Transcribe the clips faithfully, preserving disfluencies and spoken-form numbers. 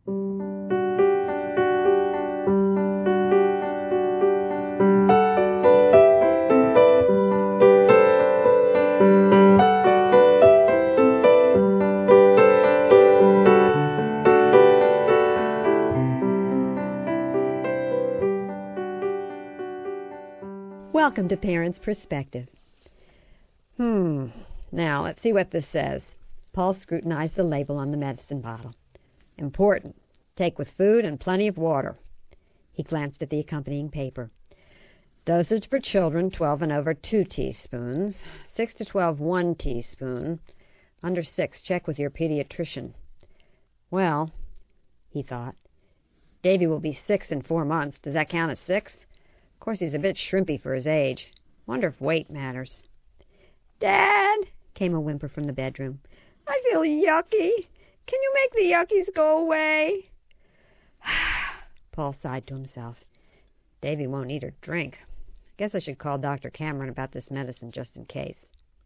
Welcome to Parents' Perspective. Hmm. Now, let's see what this says. Paul scrutinized the label on the medicine bottle. Important. Take with food and plenty of water. He glanced at the accompanying paper. Dosage for children, twelve and over, two teaspoons. six to twelve, one teaspoon. Under six, check with your pediatrician. Well, he thought, Davy will be six in four months. Does that count as six? Of course, he's a bit shrimpy for his age. Wonder if weight matters. Dad, came a whimper from the bedroom. I feel yucky. Can you make the yuckies go away? Paul sighed to himself. Davy won't eat or drink. Guess I should call Doctor Cameron about this medicine just in case.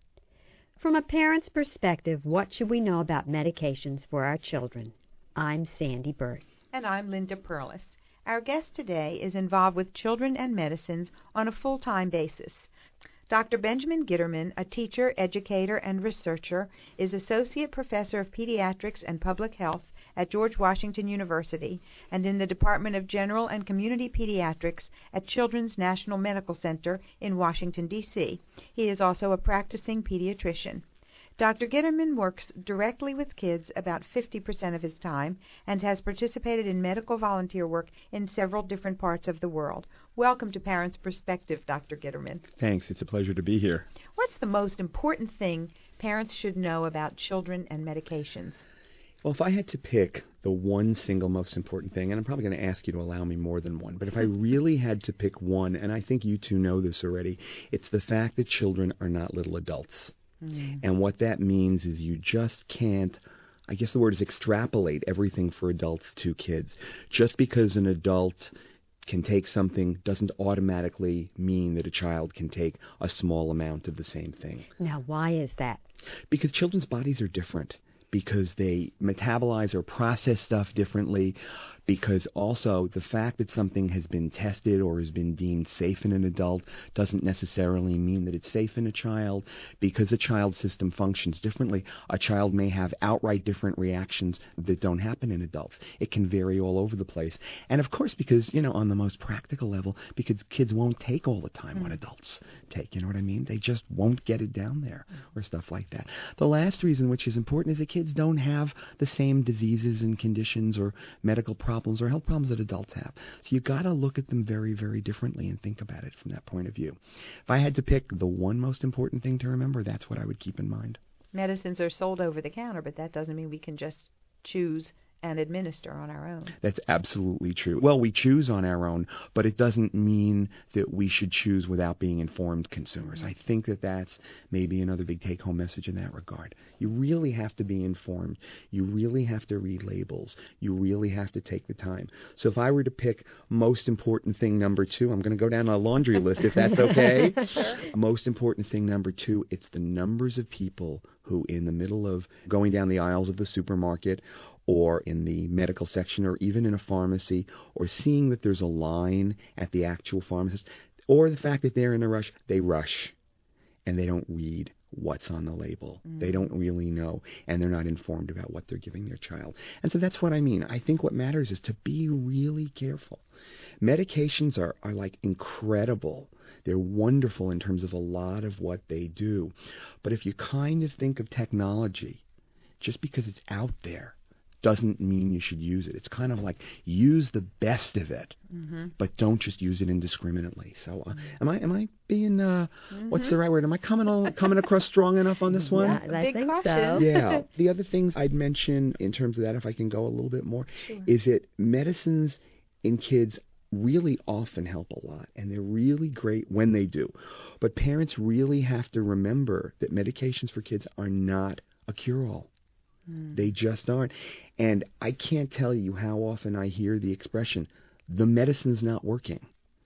From a parent's perspective, what should we know about medications for our children? I'm Sandy Burt. And I'm Linda Perlis. Our guest today is involved with children and medicines on a full-time basis. Doctor Benjamin Gitterman, a teacher, educator, and researcher, is Associate Professor of Pediatrics and Public Health at George Washington University and in the Department of General and Community Pediatrics at Children's National Medical Center in Washington, D C He is also a practicing pediatrician. Doctor Gitterman works directly with kids about fifty percent of his time and has participated in medical volunteer work in several different parts of the world. Welcome to Parents' Perspective, Doctor Gitterman. Thanks. It's a pleasure to be here. What's the most important thing parents should know about children and medications? Well, if I had to pick the one single most important thing, and I'm probably going to ask you to allow me more than one, but if I really had to pick one, and I think you two know this already, it's the fact that children are not little adults. Mm. And what that means is you just can't, I guess the word is extrapolate everything for adults to kids. Just because an adult can take something doesn't automatically mean that a child can take a small amount of the same thing. Now, why is that? Because children's bodies are different. Because they metabolize or process stuff differently, because also the fact that something has been tested or has been deemed safe in an adult doesn't necessarily mean that it's safe in a child. Because a child's system functions differently, a child may have outright different reactions that don't happen in adults. It can vary all over the place. And of course, because, you know, on the most practical level, because kids won't take all the time mm. what adults take, you know what I mean? They just won't get it down there or stuff like that. The last reason, which is important, is that kids don't have the same diseases and conditions or medical problems or health problems that adults have. So you've got to look at them very, very differently and think about it from that point of view. If I had to pick the one most important thing to remember, that's what I would keep in mind. Medicines are sold over the counter, but that doesn't mean we can just choose and administer on our own. That's absolutely true. Well, we choose on our own, but it doesn't mean that we should choose without being informed consumers. Mm-hmm. I think that that's maybe another big take-home message in that regard. You really have to be informed. You really have to read labels. You really have to take the time. So if I were to pick most important thing number two, I'm going to go down a laundry list if that's okay. Sure. Most important thing number two, it's the numbers of people who in the middle of going down the aisles of the supermarket or in the medical section, or even in a pharmacy, or seeing that there's a line at the actual pharmacist, or the fact that they're in a rush, they rush, and they don't read what's on the label. Mm. They don't really know, and they're not informed about what they're giving their child. And so that's what I mean. I think what matters is to be really careful. Medications are, are like incredible. They're wonderful in terms of a lot of what they do. But if you kind of think of technology, just because it's out there, doesn't mean you should use it. It's kind of like use the best of it, mm-hmm. but don't just use it indiscriminately. So, uh, mm-hmm. am I am I being uh, mm-hmm. what's the right word? Am I coming on coming across strong enough on this one? Yeah, I Big think caution. so. Yeah. The other things I'd mention in terms of that, if I can go a little bit more, sure. is that medicines in kids really often help a lot, and they're really great when they do. But parents really have to remember that medications for kids are not a cure-all. Mm. They just aren't. And I can't tell you how often I hear the expression, the medicine's not working.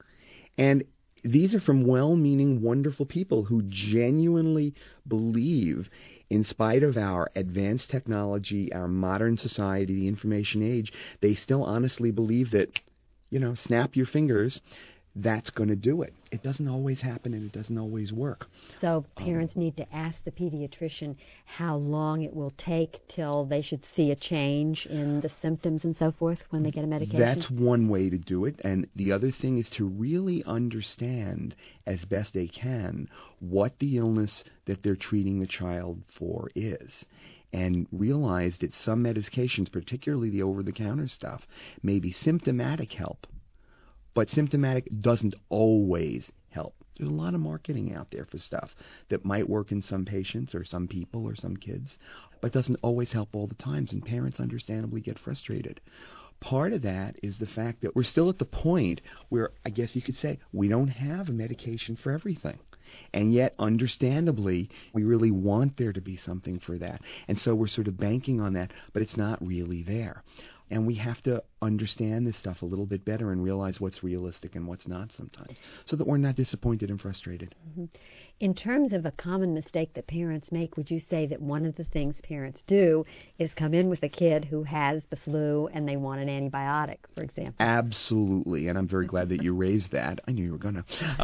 And these are from well-meaning, wonderful people who genuinely believe in spite of our advanced technology, our modern society, the information age, they still honestly believe that, you know, snap your fingers, that's going to do it. It doesn't always happen, and it doesn't always work. So parents um, need to ask the pediatrician how long it will take till they should see a change in the symptoms and so forth when they get a medication? That's one way to do it. And the other thing is to really understand, as best they can, what the illness that they're treating the child for is. And realize that some medications, particularly the over-the-counter stuff, may be symptomatic help. But symptomatic doesn't always help. There's a lot of marketing out there for stuff that might work in some patients or some people or some kids, but doesn't always help all the times, and parents understandably get frustrated. Part of that is the fact that we're still at the point where, I guess you could say, we don't have a medication for everything. And yet, understandably, we really want there to be something for that. And so we're sort of banking on that, but it's not really there. And we have to understand this stuff a little bit better and realize what's realistic and what's not sometimes, so that we're not disappointed and frustrated. Mm-hmm. In terms of a common mistake that parents make, would you say that one of the things parents do is come in with a kid who has the flu and they want an antibiotic, for example? Absolutely, and I'm very glad that you raised that. I knew you were going to.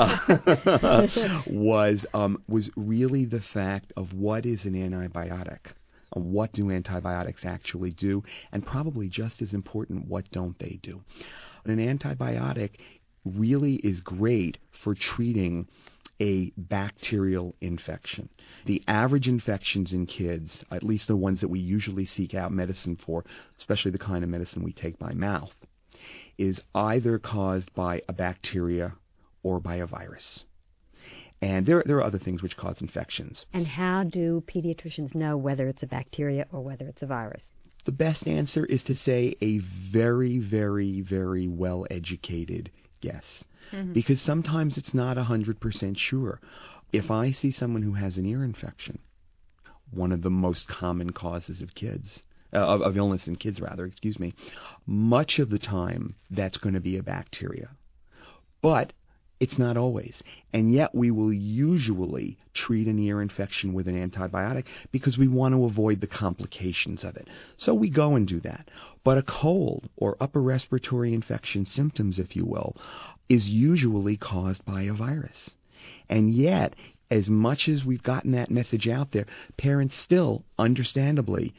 Uh, was um, was really the fact of what is an antibiotic. What do antibiotics actually do? And probably just as important, what don't they do? An antibiotic really is great for treating a bacterial infection. The average infections in kids, at least the ones that we usually seek out medicine for, especially the kind of medicine we take by mouth, is either caused by a bacteria or by a virus. And there, there are other things which cause infections. And how do pediatricians know whether it's a bacteria or whether it's a virus? The best answer is to say a very, very, very well-educated guess. Mm-hmm. Because sometimes it's not one hundred percent sure. If I see someone who has an ear infection, one of the most common causes of kids, uh, of, of illness in kids, rather, excuse me, much of the time that's going to be a bacteria. But it's not always. And yet we will usually treat an ear infection with an antibiotic because we want to avoid the complications of it. So we go and do that. But a cold or upper respiratory infection symptoms, if you will, is usually caused by a virus. And yet, as much as we've gotten that message out there, parents still, understandably,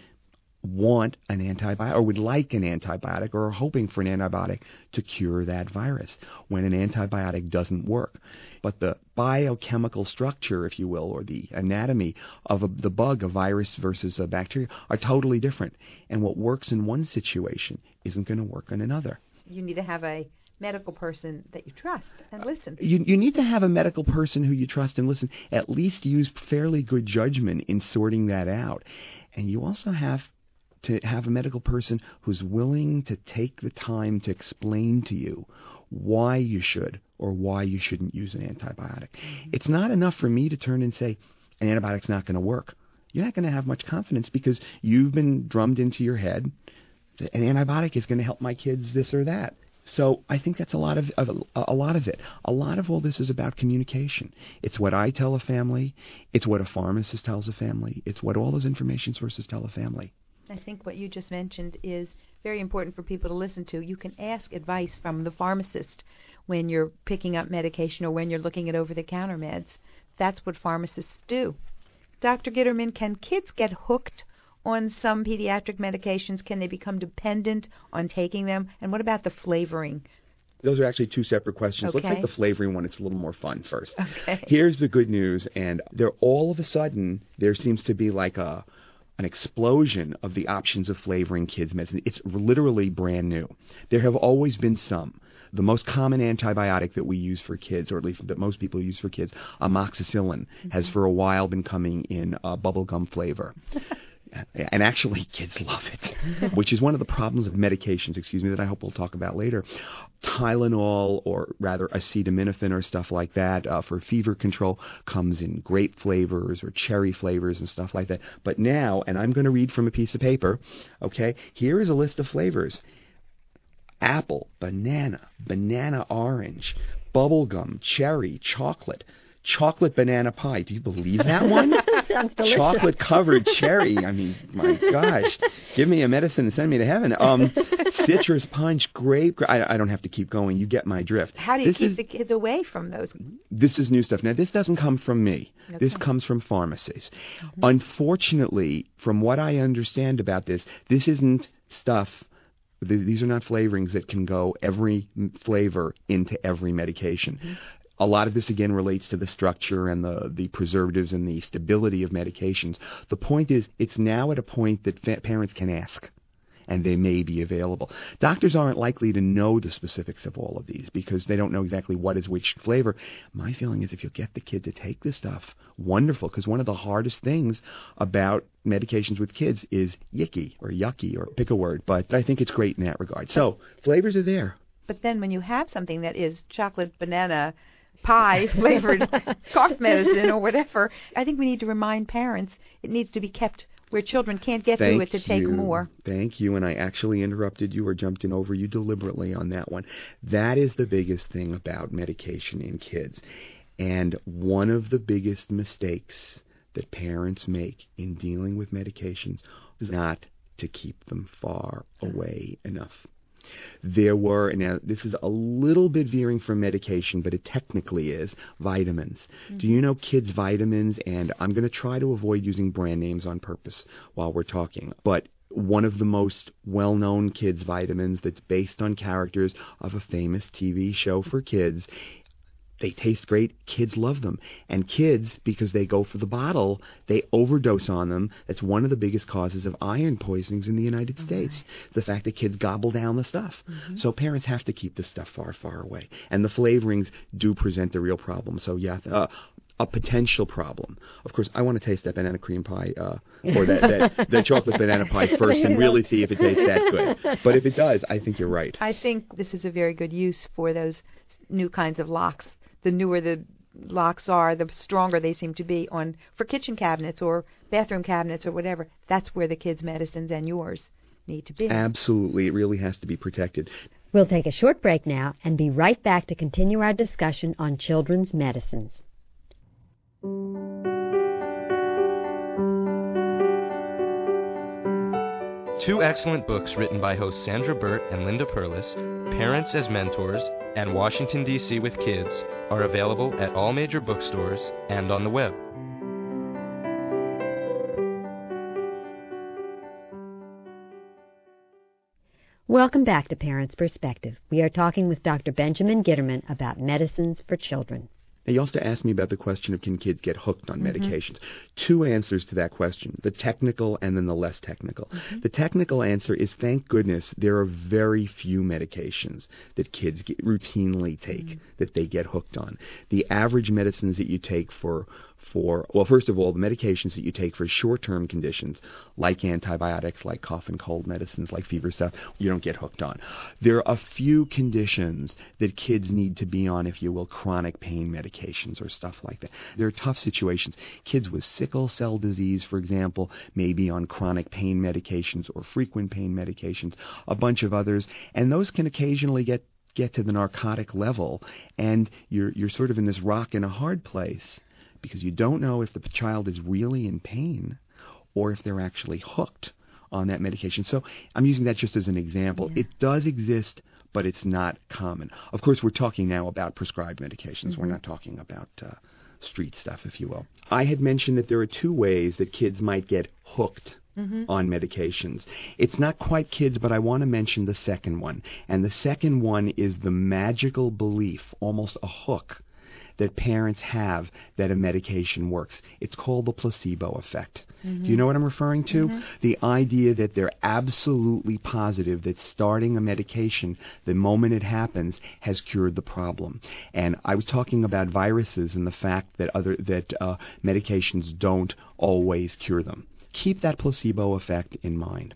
want an antibiotic or would like an antibiotic or are hoping for an antibiotic to cure that virus when an antibiotic doesn't work. But the biochemical structure, if you will, or the anatomy of a, the bug, a virus versus a bacteria, are totally different. And what works in one situation isn't going to work in another. You need to have a medical person that you trust and listen. You, you need to have a medical person who you trust and listen. At least use fairly good judgment in sorting that out. And you also have to have a medical person who's willing to take the time to explain to you why you should or why you shouldn't use an antibiotic. Mm-hmm. It's not enough for me to turn and say, an antibiotic's not going to work. You're not going to have much confidence because you've been drummed into your head that an antibiotic is going to help my kids this or that. So I think that's a lot of, of a lot of it. A lot of all this is about communication. It's what I tell a family. It's what a pharmacist tells a family. It's what all those information sources tell a family. I think what you just mentioned is very important for people to listen to. You can ask advice from the pharmacist when you're picking up medication or when you're looking at over-the-counter meds. That's what pharmacists do. Doctor Gitterman, can kids get hooked on some pediatric medications? Can they become dependent on taking them? And what about the flavoring? Those are actually two separate questions. Okay. Let's take the flavoring one. It's a little more fun first. Okay. Here's the good news, and there all of a sudden there seems to be like a an explosion of the options of flavoring kids' medicine. It's literally brand new. There have always been some. The most common antibiotic that we use for kids, or at least that most people use for kids, amoxicillin, mm-hmm. has for a while been coming in uh, bubblegum flavor. And actually, kids love it, which is one of the problems of medications, excuse me, that I hope we'll talk about later. Tylenol, or rather acetaminophen or stuff like that, uh, for fever control comes in grape flavors or cherry flavors and stuff like that. But now, and I'm going to read from a piece of paper, okay, here is a list of flavors. Apple, banana, banana orange, bubblegum, cherry, chocolate, chocolate banana pie. Do you believe that one? sounds delicious. Chocolate-covered cherry. I mean, my gosh. Give me a medicine and send me to heaven. Um, citrus punch, grape. I, I don't have to keep going. You get my drift. How do you this keep is, the kids away from those? This is new stuff. Now, this doesn't come from me. Okay. This comes from pharmacies. Mm-hmm. Unfortunately, from what I understand about this, this isn't stuff. These are not flavorings that can go every flavor into every medication. Mm-hmm. A lot of this, again, relates to the structure and the, the preservatives and the stability of medications. The point is, it's now at a point that fa- parents can ask, and they may be available. Doctors aren't likely to know the specifics of all of these because they don't know exactly what is which flavor. My feeling is if you'll get the kid to take this stuff, wonderful, because one of the hardest things about medications with kids is yicky or yucky or pick a word, but I think it's great in that regard. So flavors are there. But then when you have something that is chocolate banana pie flavored cough medicine or whatever, I think we need to remind parents it needs to be kept where children can't get Thank to it to take you. more. Thank you, and I actually interrupted you or jumped in over you deliberately on that one. That is the biggest thing about medication in kids. And one of the biggest mistakes that parents make in dealing with medications is not to keep them far away enough. There were, now this is a little bit veering from medication, but it technically is, vitamins. Mm-hmm. Do you know kids' vitamins? And I'm going to try to avoid using brand names on purpose while we're talking, but one of the most well-known kids' vitamins that's based on characters of a famous T V show for kids. They taste great. Kids love them. And kids, because they go for the bottle, they overdose on them. That's one of the biggest causes of iron poisonings in the United mm-hmm. States. The fact that kids gobble down the stuff. Mm-hmm. So parents have to keep this stuff far, far away. And the flavorings do present a real problem. So, yeah, uh, a potential problem. Of course, I want to taste that banana cream pie uh, or that, that, that chocolate banana pie first and really see if it tastes that good. But if it does, I think you're right. I think this is a very good use for those new kinds of locks. The newer the locks are, the stronger they seem to be on for kitchen cabinets or bathroom cabinets or whatever. That's where the kids' medicines and yours need to be. Absolutely. It really has to be protected. We'll take a short break now and be right back to continue our discussion on children's medicines. Two excellent books written by hosts Sandra Burt and Linda Perlis, Parents as Mentors and Washington, D C with Kids, are available at all major bookstores and on the web. Welcome back to Parents' Perspective. We are talking with Doctor Benjamin Gitterman about medicines for children. Now, you also asked me about the question of can kids get hooked on mm-hmm. medications. Two answers to that question, the technical and then the less technical. Mm-hmm. The technical answer is, thank goodness, there are very few medications that kids get, routinely take mm-hmm. that they get hooked on. The average medicines that you take for for, well, first of all, the medications that you take for short-term conditions, like antibiotics, like cough and cold medicines, like fever stuff, you don't get hooked on. There are a few conditions that kids need to be on, if you will, chronic pain medications or stuff like that. There are tough situations. Kids with sickle cell disease, for example, may be on chronic pain medications or frequent pain medications, a bunch of others, and those can occasionally get get to the narcotic level, and you're you're sort of in this rock and a hard place, because you don't know if the child is really in pain or if they're actually hooked on that medication. So I'm using that just as an example. Yeah. It does exist, but it's not common. Of course, we're talking now about prescribed medications. Mm-hmm. We're not talking about uh, street stuff, if you will. I had mentioned that there are two ways that kids might get hooked mm-hmm. on medications. It's not quite kids, but I want to mention the second one. And the second one is the magical belief, almost a hook, that parents have that a medication works. It's called the placebo effect. Mm-hmm. Do you know what I'm referring to? Mm-hmm. The idea that they're absolutely positive that starting a medication the moment it happens has cured the problem. And I was talking about viruses and the fact that other that uh, medications don't always cure them. Keep that placebo effect in mind.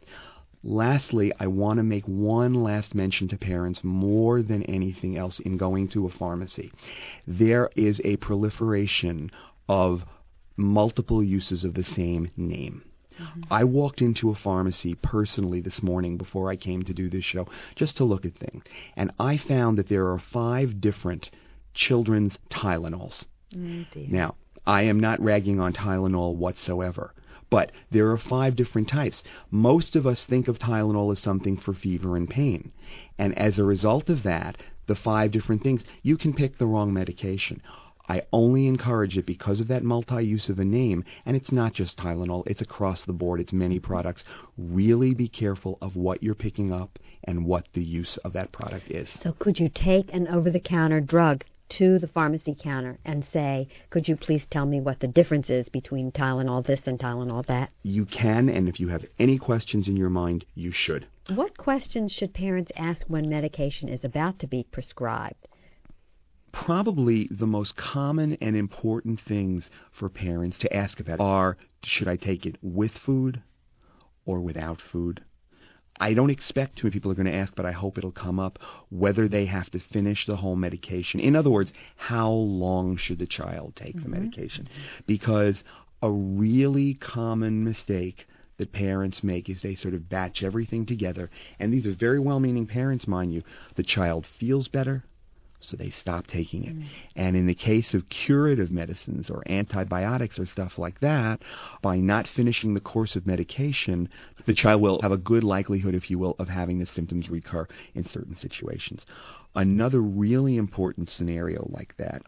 Lastly, I want to make one last mention to parents more than anything else in going to a pharmacy. There is a proliferation of multiple uses of the same name. Mm-hmm. I walked into a pharmacy personally this morning before I came to do this show just to look at things, and I found that there are five different children's Tylenols. Mm, dear. Now, I am not ragging on Tylenol whatsoever. But there are five different types. Most of us think of Tylenol as something for fever and pain. And as a result of that, the five different things, you can pick the wrong medication. I only encourage it because of that multi-use of a name, and it's not just Tylenol, it's across the board, it's many products. Really be careful of what you're picking up and what the use of that product is. So could you take an over-the-counter drug to the pharmacy counter and say, could you please tell me what the difference is between Tylenol this and Tylenol that? You can, and if you have any questions in your mind, you should. What questions should parents ask when medication is about to be prescribed? Probably the most common and important things for parents to ask about are, should I take it with food or without food? I don't expect too many people are going to ask, but I hope it'll come up, whether they have to finish the whole medication. In other words, how long should the child take mm-hmm. the medication? Because a really common mistake that parents make is they sort of batch everything together. And these are very well-meaning parents, mind you. The child feels better, so they stop taking it. Mm. And in the case of curative medicines or antibiotics or stuff like that, by not finishing the course of medication, the child will have a good likelihood, if you will, of having the symptoms recur in certain situations. Another really important scenario like that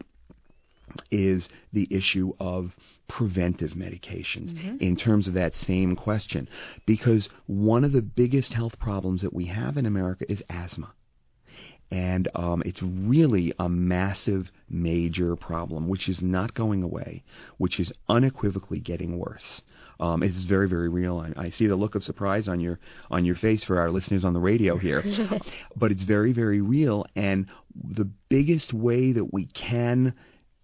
is the issue of preventive medications mm-hmm. in terms of that same question. Because one of the biggest health problems that we have in America is asthma. And um, it's really a massive, major problem, which is not going away, which is unequivocally getting worse. Um, it's very, very real. I, I see the look of surprise on your on your face for our listeners on the radio here. But it's very, very real. And the biggest way that we can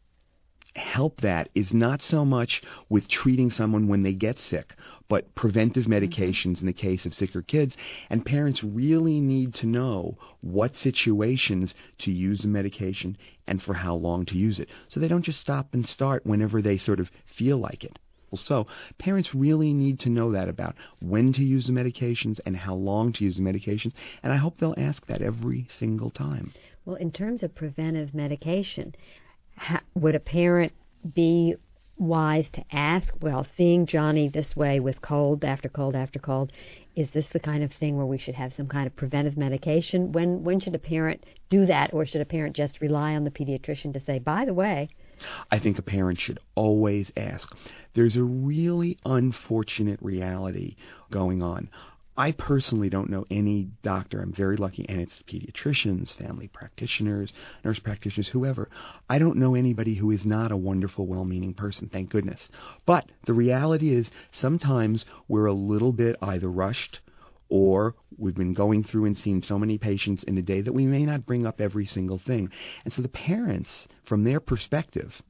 help that is not so much with treating someone when they get sick, but preventive medications mm-hmm. in the case of sicker kids. And parents really need to know what situations to use the medication and for how long to use it, so they don't just stop and start whenever they sort of feel like it. So parents really need to know that about when to use the medications and how long to use the medications, and I hope they'll ask that every single time. Well, in terms of preventive medication, How, would a parent be wise to ask, well, seeing Johnny this way with cold after cold after cold, is this the kind of thing where we should have some kind of preventive medication? When when should a parent do that, or should a parent just rely on the pediatrician to say, by the way? I think a parent should always ask. There's a really unfortunate reality going on. I personally don't know any doctor. I'm very lucky, and it's pediatricians, family practitioners, nurse practitioners, whoever. I don't know anybody who is not a wonderful, well-meaning person, thank goodness. But the reality is sometimes we're a little bit either rushed or we've been going through and seeing so many patients in a day that we may not bring up every single thing. And so the parents, from their perspective,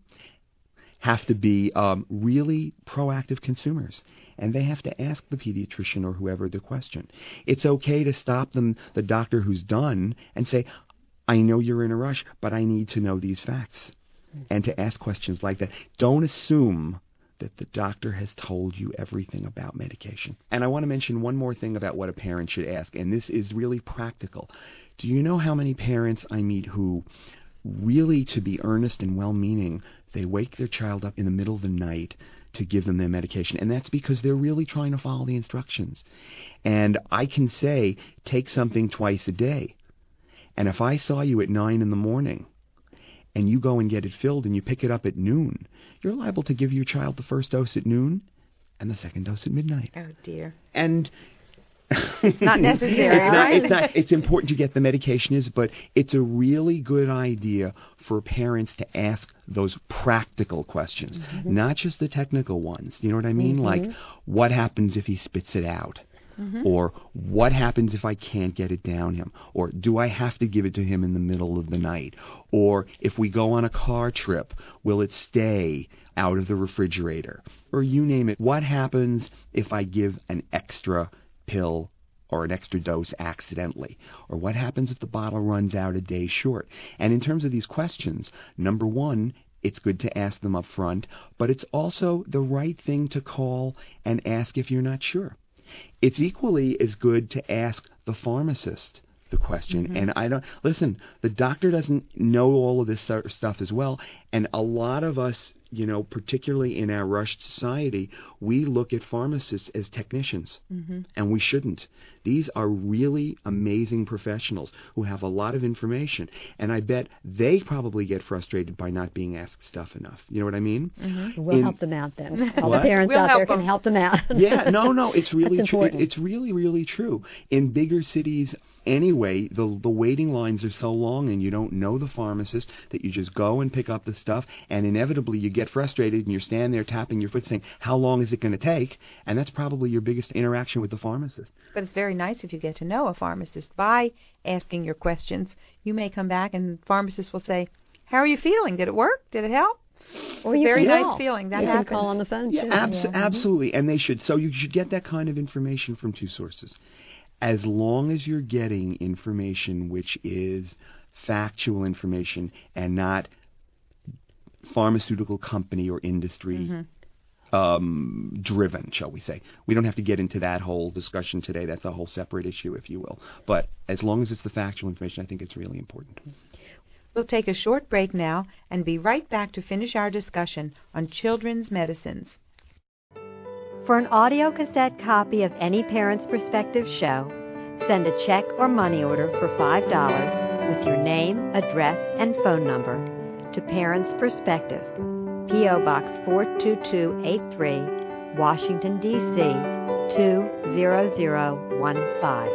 have to be um, really proactive consumers. And they have to ask the pediatrician or whoever the question. It's okay to stop them, the doctor who's done, and say, I know you're in a rush, but I need to know these facts. Mm-hmm. And to ask questions like that. Don't assume that the doctor has told you everything about medication. And I want to mention one more thing about what a parent should ask, and this is really practical. Do you know how many parents I meet who really, to be earnest and well-meaning, they wake their child up in the middle of the night to give them their medication, and that's because they're really trying to follow the instructions. And I can say, take something twice a day. And if I saw you at nine in the morning, and you go and get it filled, and you pick it up at noon, you're liable to give your child the first dose at noon, and the second dose at midnight. Oh, dear. And it's not necessary, it's not, right? It's not. It's important to get the medication is, but it's a really good idea for parents to ask those practical questions, mm-hmm. not just the technical ones. You know what I mean? Mm-hmm. Like, what happens if he spits it out? Mm-hmm. Or what happens if I can't get it down him? Or do I have to give it to him in the middle of the night? Or if we go on a car trip, will it stay out of the refrigerator? Or you name it. What happens if I give an extra pill or an extra dose accidentally? Or what happens if the bottle runs out a day short? And in terms of these questions, number one, it's good to ask them up front, but it's also the right thing to call and ask if you're not sure. It's equally as good to ask the pharmacist the question. Mm-hmm. And I don't, listen, the doctor doesn't know all of this stuff as well, and a lot of us you know, particularly in our rushed society, we look at pharmacists as technicians, Mm-hmm. and we shouldn't. These are really amazing professionals who have a lot of information, and I bet they probably get frustrated by not being asked stuff enough. You know what I mean? Mm-hmm. We'll In- help them out then. All What? the parents We'll out help there can them. help them out. Yeah, no, no, it's really That's true. It, important. it's really, really true. In bigger cities, anyway, the the waiting lines are so long, and you don't know the pharmacist that you just go and pick up the stuff, and inevitably you get frustrated, and you're standing there tapping your foot, saying, "How long is it going to take?" And that's probably your biggest interaction with the pharmacist. But it's very nice if you get to know a pharmacist by asking your questions. You may come back and pharmacist will say, "How are you feeling? Did it work? Did it help?" Or It's a you very can nice call. feeling. That you happens. can call on the phone, Yeah, too. abs- Yeah. absolutely, and they should. So you should get that kind of information from two sources. As long as you're getting information which is factual information and not pharmaceutical company or industry Mm-hmm. um, driven, shall we say. We don't have to get into that whole discussion today. That's a whole separate issue, if you will. But as long as it's the factual information, I think it's really important. We'll take a short break now and be right back to finish our discussion on children's medicines. For an audio cassette copy of any Parent's Perspective show, send a check or money order for five dollars with your name, address, and phone number to Parent's Perspective, P O. Box four two two eight three, Washington, D C two zero zero one five.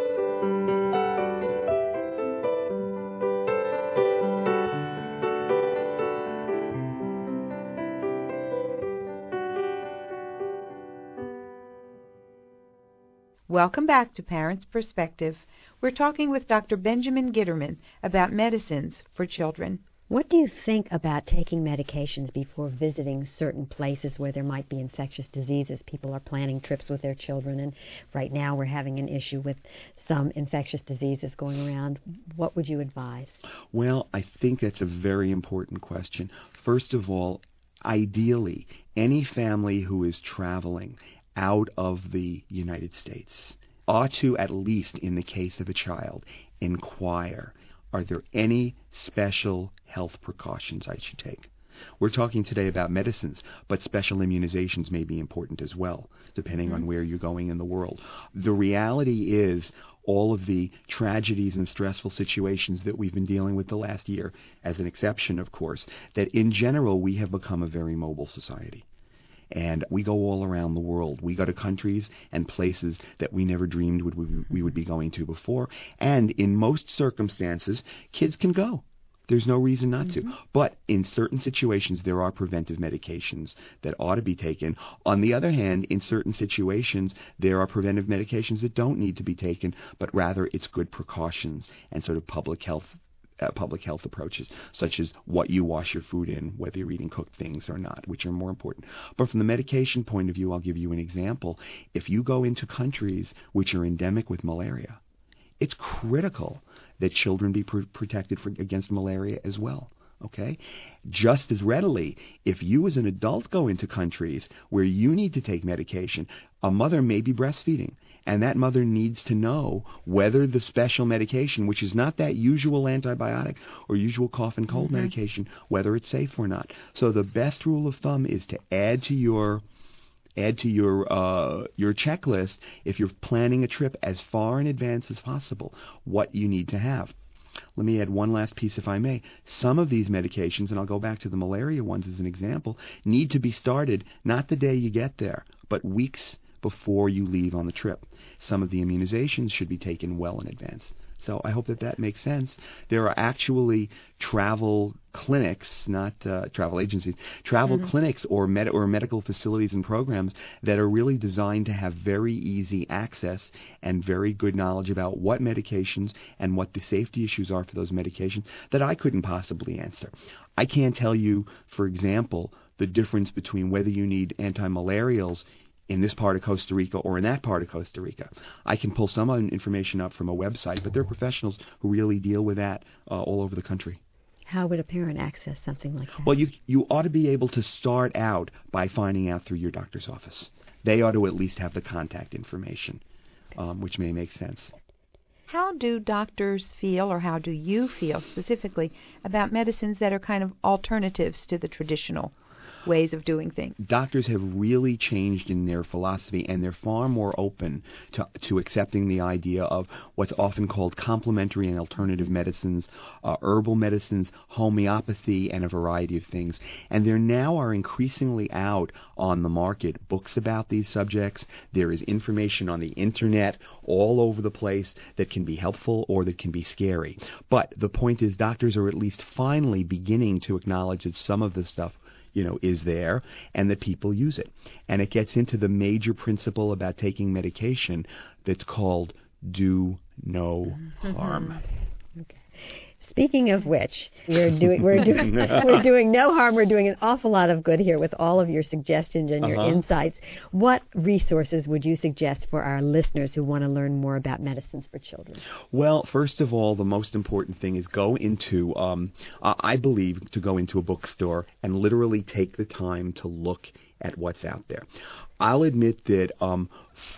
Welcome back to Parents' Perspective. We're talking with Doctor Benjamin Gitterman about medicines for children. What do you think about taking medications before visiting certain places where there might be infectious diseases? People are planning trips with their children, and right now we're having an issue with some infectious diseases going around. What would you advise? Well, I think that's a very important question. First of all, ideally, any family who is traveling out of the United States ought to, at least in the case of a child, inquire, are there any special health precautions I should take? We're talking today about medicines, but special immunizations may be important as well, depending Mm-hmm. on where you're going in the world. The reality is all of the tragedies and stressful situations that we've been dealing with the last year, as an exception, of course, that in general we have become a very mobile society. And we go all around the world. We go to countries and places that we never dreamed would we, we would be going to before. And in most circumstances, kids can go. There's no reason not Mm-hmm. to. But in certain situations, there are preventive medications that ought to be taken. On the other hand, in certain situations, there are preventive medications that don't need to be taken, but rather it's good precautions and sort of public health Uh, public health approaches, such as what you wash your food in, whether you're eating cooked things or not, which are more important. But from the medication point of view, I'll give you an example. If you go into countries which are endemic with malaria, it's critical that children be pr- protected for, against malaria as well. Okay? Just as readily, if you as an adult go into countries where you need to take medication, a mother may be breastfeeding, and that mother needs to know whether the special medication, which is not that usual antibiotic or usual cough and cold Mm-hmm. medication, whether it's safe or not. So the best rule of thumb is to add to your add to your uh, your checklist, if you're planning a trip, as far in advance as possible, what you need to have. Let me add one last piece, if I may. Some of these medications, and I'll go back to the malaria ones as an example, need to be started not the day you get there, but weeks before you leave on the trip. Some of the immunizations should be taken well in advance. So I hope that that makes sense. There are actually travel clinics, not uh, travel agencies, travel Mm-hmm. clinics or med- or medical facilities and programs that are really designed to have very easy access and very good knowledge about what medications and what the safety issues are for those medications that I couldn't possibly answer. I can't tell you, for example, the difference between whether you need anti-malarials in this part of Costa Rica or in that part of Costa Rica. I can pull some information up from a website, but there are professionals who really deal with that uh, all over the country. How would a parent access something like that? Well, you you ought to be able to start out by finding out through your doctor's office. They ought to at least have the contact information, um, which may make sense. How do doctors feel, or how do you feel specifically, about medicines that are kind of alternatives to the traditional ways of doing things. Doctors have really changed in their philosophy, and they're far more open to to accepting the idea of what's often called complementary and alternative medicines, uh, herbal medicines, homeopathy, and a variety of things. And there now are increasingly out on the market books about these subjects. There is information on the internet all over the place that can be helpful or that can be scary. But the point is, doctors are at least finally beginning to acknowledge that some of this stuff, you know, is there and that people use it. And it gets into the major principle about taking medication that's called do no harm. Okay. Speaking of which, we're doing we're doing we're doing no harm. We're doing an awful lot of good here with all of your suggestions and your uh-huh. insights. What resources would you suggest for our listeners who want to learn more about medicines for children? Well, first of all, the most important thing is go into, um, I believe, to go into a bookstore and literally take the time to look at what's out there. I'll admit that um,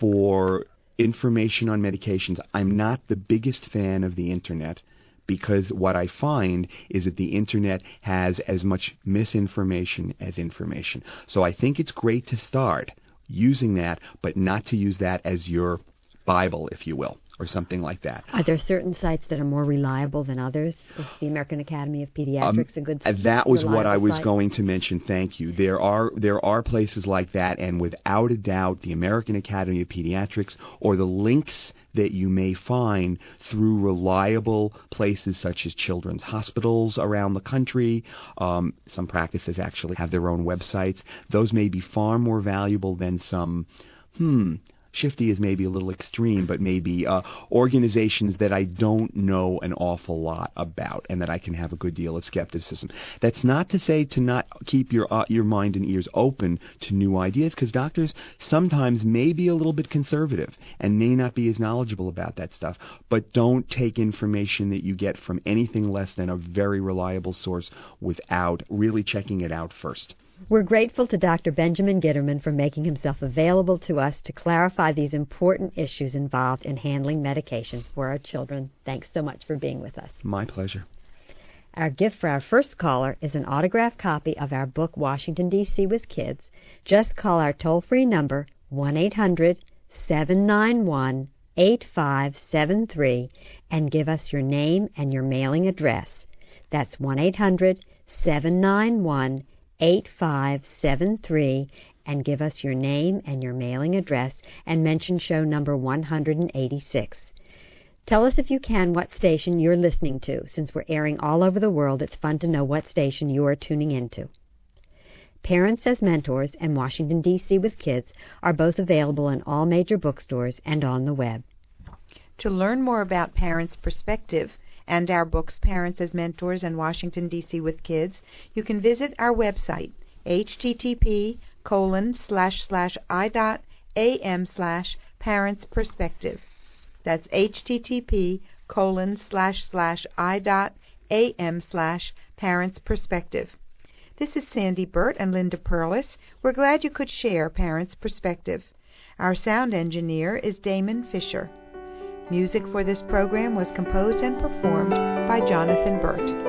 for information on medications, I'm not the biggest fan of the Internet, because what I find is that the Internet has as much misinformation as information. So I think it's great to start using that, but not to use that as your Bible, if you will, or something like that. Are there certain sites that are more reliable than others? Is the American Academy of Pediatrics um, a good site? That was what I was site? going to mention. Thank you. There are there are places like that, and without a doubt, the American Academy of Pediatrics, or the links that you may find through reliable places such as children's hospitals around the country. Um, some practices actually have their own websites. Those may be far more valuable than some, hmm, shifty is maybe a little extreme, but maybe uh, organizations that I don't know an awful lot about and that I can have a good deal of skepticism. That's not to say to not keep your uh, your mind and ears open to new ideas, because doctors sometimes may be a little bit conservative and may not be as knowledgeable about that stuff, but don't take information that you get from anything less than a very reliable source without really checking it out first. We're grateful to Doctor Benjamin Gitterman for making himself available to us to clarify these important issues involved in handling medications for our children. Thanks so much for being with us. My pleasure. Our gift for our first caller is an autographed copy of our book, Washington, D C with Kids. Just call our toll-free number, one eight hundred seven nine one eight five seven three, and give us your name and your mailing address. That's one eight hundred seven nine one eight five seven three, and give us your name and your mailing address and mention show number one hundred eighty-six. Tell us if you can what station you're listening to. Since we're airing all over the world, it's fun to know what station you are tuning into. Parents as Mentors and Washington, D C with Kids are both available in all major bookstores and on the web. To learn more about Parents' Perspective and our books, Parents as Mentors and Washington, D C with Kids, you can visit our website, http colon slash slash i dot am slash parents perspective. That's http colon slash slash i dot am slash parents perspective. This is Sandy Burt and Linda Perlis. We're glad you could share Parents' Perspective. Our sound engineer is Damon Fisher. Music for this program was composed and performed by Jonathan Burt.